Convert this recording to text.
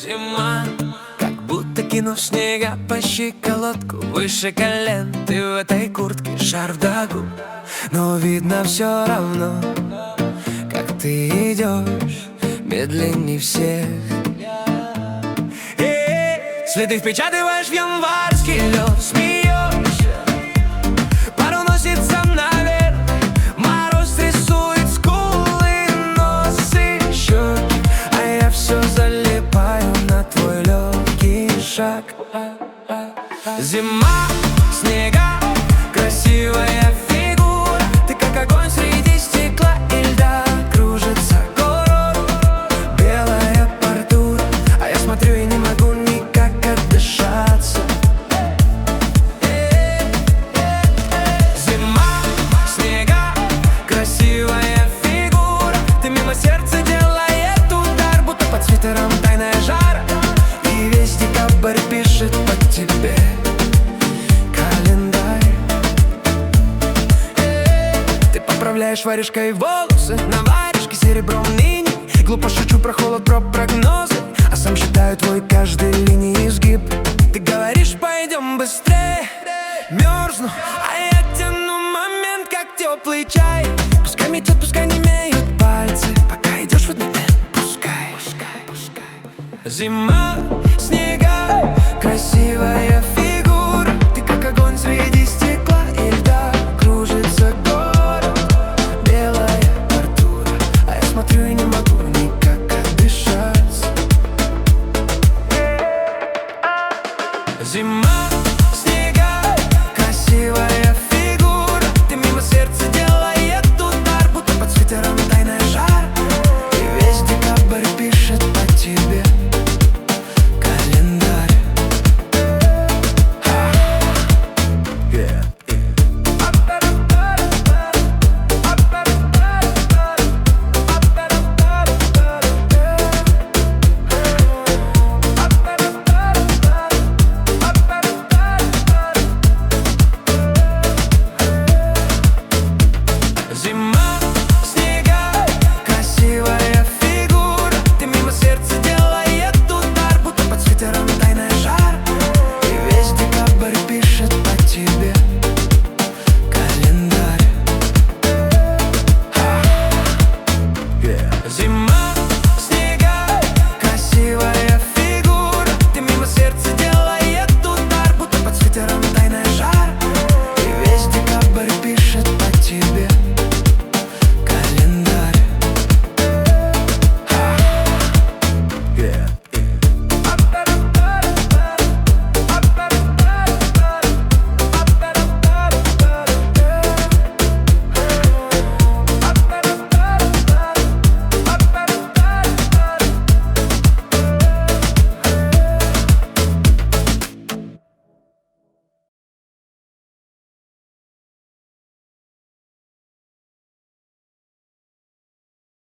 Зима, как будто кинув снега по щиколотку выше колен. Ты в этой куртке, шарф до губ, но видно все равно, как ты идешь медленней всех. Следы впечатываешь в январский лед, смеешься, пару носится наверх, мороз рисует скулы, нос и щеки, а я все залипаю на твой легкий шаг. Зима, снега, красивая фигура, ты как огонь среди стекла и льда. Кружится город, белая бордюра, а я смотрю и не могу никак отдышаться. Зима, снега, красивая фигура, ты мимо сердца делает удар, будто под свитером тайная жара, и весь декабрь пишет по тебе календарь. Ты поправляешь варежкой волосы на варежке серебром ныне. Глупо шучу про холод, про прогнозы, а сам считаю твой каждый линий изгиб. Ты говоришь, пойдем быстрее, мерзну, а я тяну момент, как теплый чай. Пускай метет, пускай не имеют пальцы, пока идешь в этот момент, пускай. Зима, снега, красивая фигура, ты как огонь среди стекла и льда. Кружится город, белая бордюра, а я смотрю и не могу никак отдышаться. Зима,